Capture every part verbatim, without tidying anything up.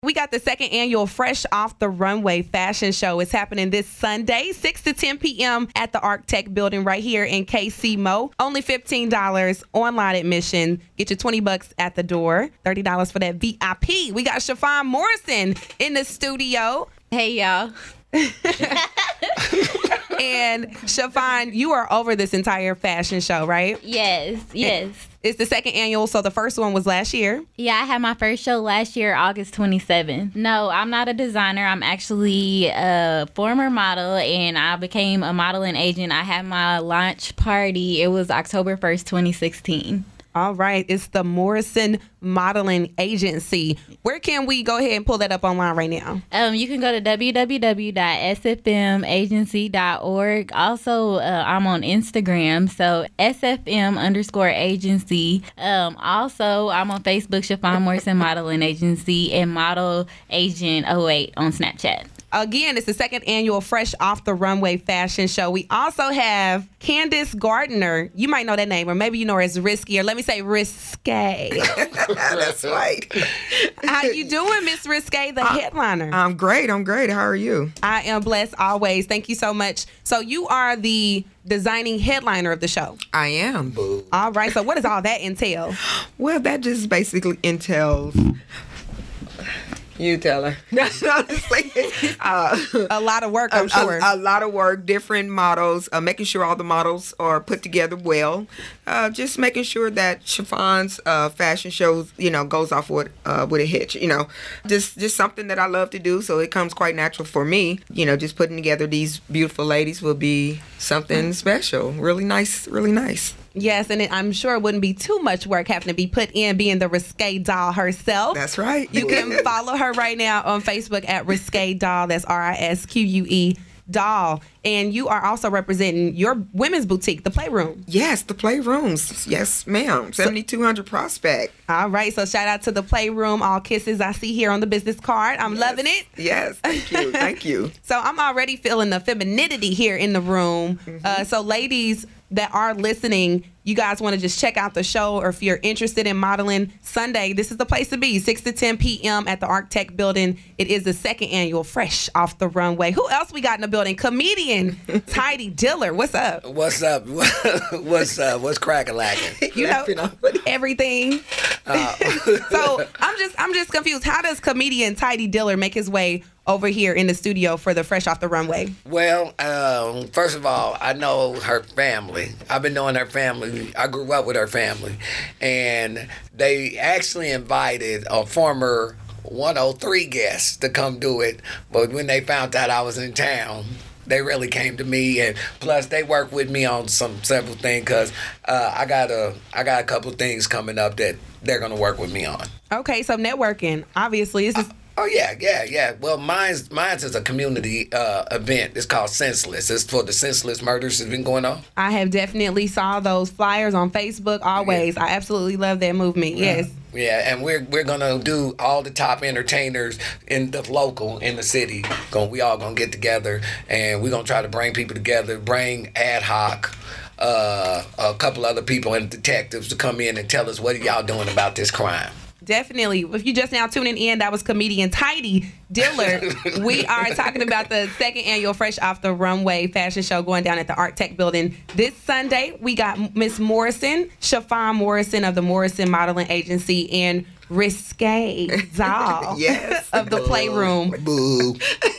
We got the second annual Fresh Off the Runway fashion show. It's happening this Sunday, six to ten p.m. at the Arctech building right here in K C M O. Only fifteen dollars online admission. Get your twenty bucks at the door. thirty dollars for that V I P. We got Chiffon Morrison in the studio. Hey, y'all. And Chiffon, you are over this entire fashion show, right? Yes, yes. It's the second annual, so the first one was last year. Yeah, I had my first show last year, August twenty-seventh. No, I'm not a designer. I'm actually a former model, and I became a modeling agent. I had my launch party. It was October first, twenty sixteen. All right. It's the Morrison Modeling Agency. Where can we go ahead and pull that up online right now? Um, you can go to w w w dot s f m agency dot org. Also, uh, I'm on Instagram, so S F M underscore agency. Um, also, I'm on Facebook, Chiffon Morrison Modeling Agency, and Model Agent oh eight on Snapchat. Again, it's the second annual Fresh Off the Runway fashion show. We also have Candace Gardner. You might know that name, or maybe you know her as Risky, or let me say Risque. That's right. How you doing, Miss Risque, the I, headliner? I'm great. I'm great. How are you? I am blessed always. Thank you so much. So you are the designing headliner of the show. I am. All right. So what does all that entail? Well, that just basically entails... You tell her. Honestly, uh, a lot of work, I'm a, sure. A, a lot of work, different models, uh, making sure all the models are put together well. Uh, just making sure that Chiffon's uh, fashion shows, you know, goes off with uh, with a hitch. You know, just just something that I love to do, so it comes quite natural for me. You know, just putting together these beautiful ladies will be something special. Really nice, really nice. Yes, and it, I'm sure it wouldn't be too much work having to be put in being the Risque doll herself. That's right. You can follow her right now on Facebook at Risque Doll. That's R I S Q U E Doll. And you are also representing your women's boutique, The Playroom. Yes, The Playrooms. Yes, ma'am. seventy-two hundred Prospect. All right. So shout out to The Playroom. All kisses I see here on the business card. I'm yes. loving it. Yes. Thank you. Thank you. So I'm already feeling the femininity here in the room. Mm-hmm. Uh, so ladies that are listening, you guys want to just check out the show, or if you're interested in modeling, Sunday, this is the place to be, six to ten p.m. at the Arctech building. It is the second annual Fresh Off the Runway. Who else we got in the building? Comedian Tidy Diller. What's up? What's up? What's up? What's crack-a-lacking? You know, everything. Uh. So I'm just I'm just confused. How does comedian Tidy Diller make his way over here in the studio for the Fresh Off the Runway? Well, um, first of all, I know her family. I've been knowing her family. I grew up with her family. And they actually invited a former one oh three guest to come do it. But when they found out I was in town, they really came to me, and plus they work with me on some several things, because uh, I got a I got a couple things coming up that they're gonna work with me on. Okay, so networking, obviously, this is. Uh, Oh, yeah, yeah, yeah. Well, mine's, mine's is a community uh, event. It's called Senseless. It's for the senseless murders that's been going on. I have definitely saw those flyers on Facebook always. Yeah. I absolutely love that movement, yeah. Yes. Yeah, and we're we're going to do all the top entertainers in the local, in the city. Going, we all going to get together, and we're going to try to bring people together, bring ad hoc, uh, a couple other people and detectives to come in and tell us what are y'all doing about this crime. Definitely. If you just now tuning in, that was comedian Tidy Diller. We are talking about the second annual Fresh Off the Runway fashion show going down at the Arctech building this Sunday. We got Miss Morrison, Chiffon Morrison of the Morrison Modeling Agency, and Risque Doll yes. of the Boo. Playroom. Boo.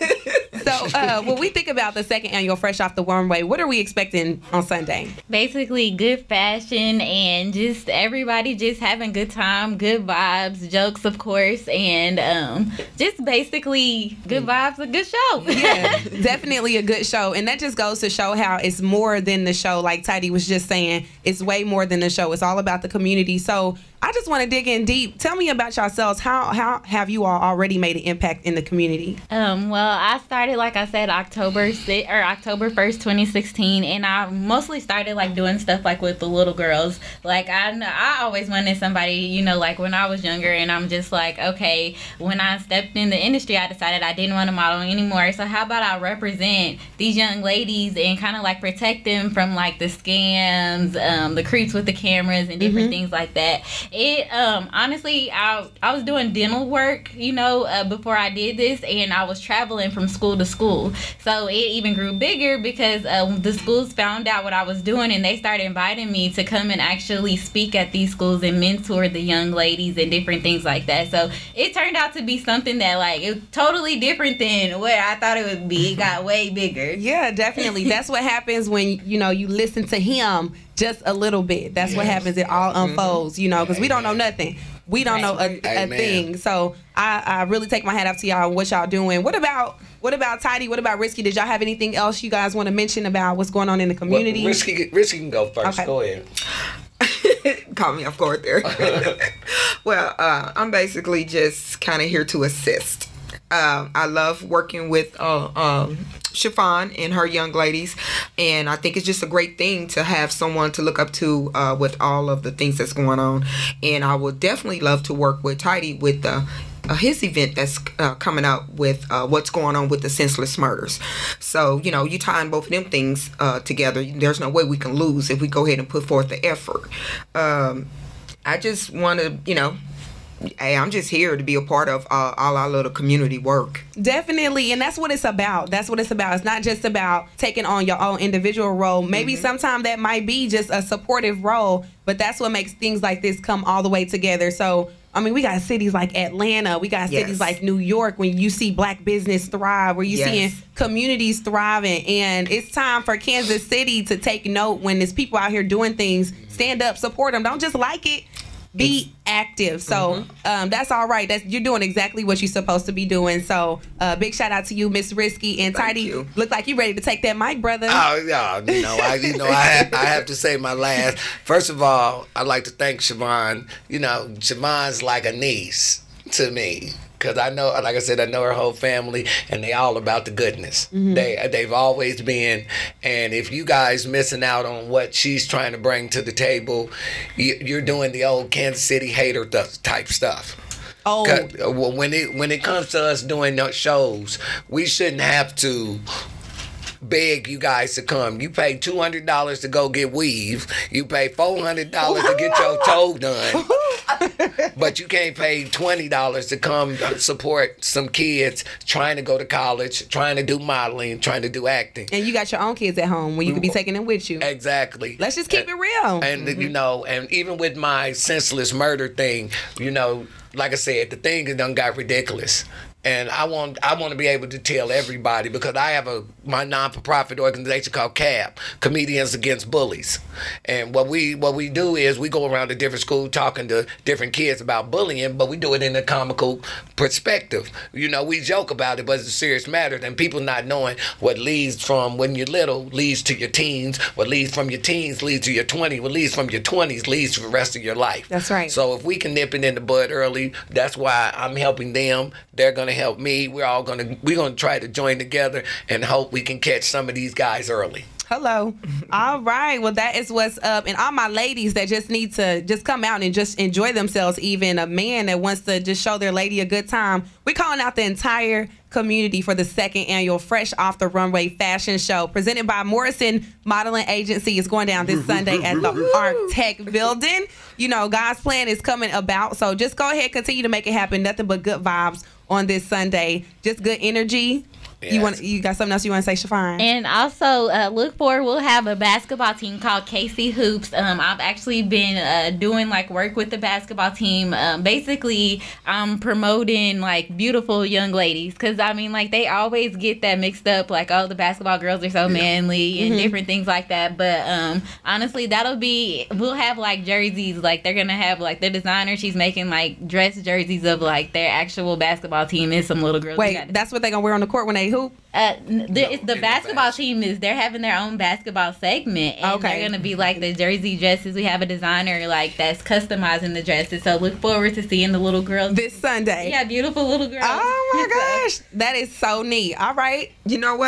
So uh, when we think about the second annual Fresh Off the Runway, what are we expecting on Sunday? Basically good fashion and just everybody just having good time, good vibes, jokes of course, and um, just basically good vibes, a good show. Yeah, definitely a good show. And that just goes to show how it's more than the show. Like Tidy was just saying, it's way more than the show. It's all about the community. So I just want to dig in deep. Tell me about yourselves. How how have you all already made an impact in the community? Um, well, I started, like I said, October sixth, or October first, twenty sixteen, and I mostly started like doing stuff like with the little girls. Like I, I always wanted somebody, you know, like when I was younger, and I'm just like, okay, when I stepped in the industry, I decided I didn't want to model anymore. So how about I represent these young ladies and kind of like protect them from like the scams, um, the creeps with the cameras and different mm-hmm. things like that. It um honestly, I I was doing dental work, you know, uh, before I did this, and I was traveling from school to school. So it even grew bigger because uh, the schools found out what I was doing, and they started inviting me to come and actually speak at these schools and mentor the young ladies and different things like that. So it turned out to be something that like it was totally different than what I thought it would be. It got way bigger. Yeah, definitely. That's what happens when, you know, you listen to him just a little bit. That's yes. what happens. It all unfolds, you know, because we don't know nothing. We don't know a, a thing. So I, I really take my hat off to y'all and what y'all doing. What about what about Tidy? What about Risky? Did y'all have anything else you guys want to mention about what's going on in the community? Well, Risky, Risky can go first. Okay. Go ahead. Caught me off guard there. Well, uh, I'm basically just kind of here to assist. Uh, I love working with uh, um, Chiffon and her young ladies, and I think it's just a great thing to have someone to look up to uh, with all of the things that's going on. And I would definitely love to work with Tidy with uh, uh, his event that's uh, coming up with uh, what's going on with the senseless murders. So, you know, you tying both of them things uh, together, there's no way we can lose if we go ahead and put forth the effort. Um, I just want to, you know, hey, I'm just here to be a part of uh, all our little community work. Definitely, and that's what it's about. That's what it's about. It's not just about taking on your own individual role. Maybe mm-hmm. sometimes that might be just a supportive role, but that's what makes things like this come all the way together. So, I mean, we got cities like Atlanta. We got cities yes. like New York when you see black business thrive, where you're yes. seeing communities thriving. And it's time for Kansas City to take note when there's people out here doing things. Stand up, support them. Don't just like it. Be active. So mm-hmm. um, that's all right. That's you're doing exactly what you're supposed to be doing. So uh, big shout out to you, Miss Risky and Thank Tidy. You. Look like you ready to take that mic, brother. Oh yeah, you know, I you know I have, I have to say my last. First of all, I'd like to thank Siobhan. You know, Siobhan's like a niece to me. Because I know, like I said, I know her whole family, and they all about the goodness. Mm-hmm. They, they've always been. And if you guys missing out on what she's trying to bring to the table, you, you're doing the old Kansas City hater th- type stuff. Oh. When it, when it comes to us doing those shows, we shouldn't have to beg you guys to come. You pay two hundred dollars to go get weave. You pay four hundred dollars to get your toe done. But you can't pay twenty dollars to come support some kids trying to go to college, trying to do modeling, trying to do acting. And you got your own kids at home where you could be taking them with you. Exactly. Let's just keep and, it real. And, mm-hmm. you know, and even with my senseless murder thing, you know, like I said, the thing has done got ridiculous. And I want I want to be able to tell everybody, because I have a my non-for-profit organization called C A B, Comedians Against Bullies. And what we what we do is we go around to different schools talking to different kids about bullying, but we do it in a comical perspective. You know, we joke about it, but it's a serious matter. And people not knowing what leads from when you're little leads to your teens, what leads from your teens leads to your twenties, what leads from your twenties leads to the rest of your life. That's right. So if we can nip it in the bud early, that's why I'm helping them. They're going to help me. We're all going to we're going to try to join together and hope we can catch some of these guys early. Hello. All right. Well, that is what's up. And all my ladies that just need to just come out and just enjoy themselves, even a man that wants to just show their lady a good time. We're calling out the entire community for the second annual Fresh Off the Runway Fashion Show presented by Morrison Modeling Agency. It's going down this Sunday at the Arc Tech Building. You know, God's plan is coming about. So just go ahead, continue to make it happen. Nothing but good vibes on this Sunday. Just good energy. Yes. You want you got something else you want to say, Chiffon? And also uh, look forward. We'll have a basketball team called K C Hoops. Um, I've actually been uh, doing like work with the basketball team. Um, basically, I'm promoting like beautiful young ladies, because I mean like they always get that mixed up. Like, oh, the basketball girls are so manly and mm-hmm. different things like that. But um, honestly, that'll be we'll have like jerseys. Like they're gonna have like the designer. She's making like dress jerseys of like their actual basketball team and some little girls. Wait, that's what they're gonna wear on the court when they hoop? Uh, the, no, it's the basketball the team is they're having their own basketball segment, and okay. they're gonna be like the jersey dresses. We have a designer like that's customizing the dresses, so look forward to seeing the little girls this Sunday. Yeah, beautiful little girls. Oh my gosh, that is so neat. All right, you know what?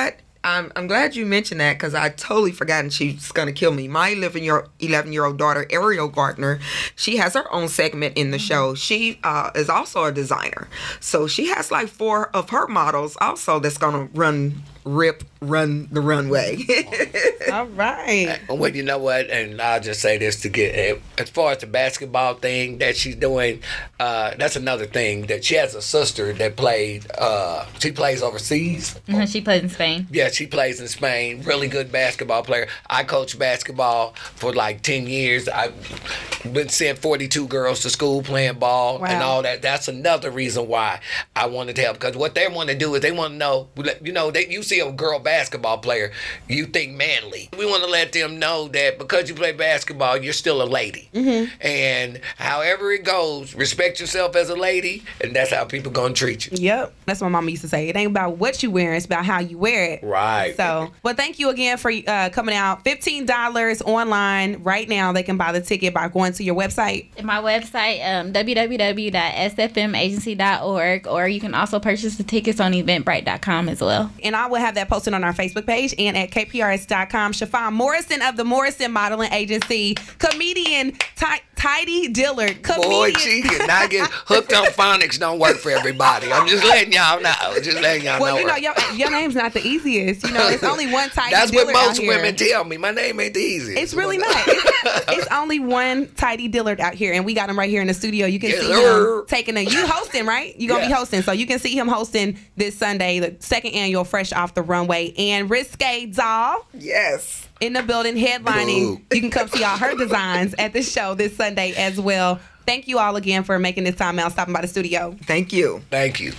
I'm, I'm glad you mentioned that because I totally forgotten she's going to kill me. My eleven-year-old daughter, Ariel Gardner, she has her own segment in the mm-hmm. show. She uh, is also a designer. So she has like four of her models also that's going to run, rip, run the runway. All right. Well, you know what? And I'll just say this to get, as far as the basketball thing that she's doing, uh, that's another thing that she has a sister that played, uh, she plays overseas. Mm-hmm. She plays in Spain. Yeah, she plays in Spain. Really good basketball player. I coached basketball for like ten years. I've been sent forty-two girls to school playing ball wow. and all that. That's another reason why I wanted to help. Because what they want to do is they want to know, you know, they, you see a girl basketball player, you think manly. We want to let them know that because you play basketball, you're still a lady. Mm-hmm. And however it goes, respect yourself as a lady, and that's how people going to treat you. Yep. That's what Mama used to say. It ain't about what you wear, it's about how you wear it. Right. So, well, thank you again for uh, coming out. fifteen dollars online right now. They can buy the ticket by going to your website. My website, um, w w w dot s f m agency dot org, or you can also purchase the tickets on eventbrite dot com as well. And I will have that posted on our Facebook page and at k p r s dot com. Chiffon Morrison of the Morrison Modeling Agency, comedian Ty- Tidy Dillard. Comedian. Boy, she cannot get hooked on phonics. Don't work for everybody. I'm just letting y'all know. Just letting y'all well, know. Well, you know, your, your name's not the easiest. You know, it's only one Tidy That's Dillard. That's what most out women here. tell me. My name ain't the easiest. It's really not. It's, it's only one Tidy Dillard out here, and we got him right here in the studio. You can yes, see sir. him taking a. You hosting, right? You gonna yeah. be hosting, so you can see him hosting this Sunday, the second annual Fresh Off the Runway, and Risque Doll. Yes. In the building, headlining. Ooh. You can come see all her designs at the show this Sunday as well. Thank you all again for making this time out, stopping by the studio. Thank you. Thank you.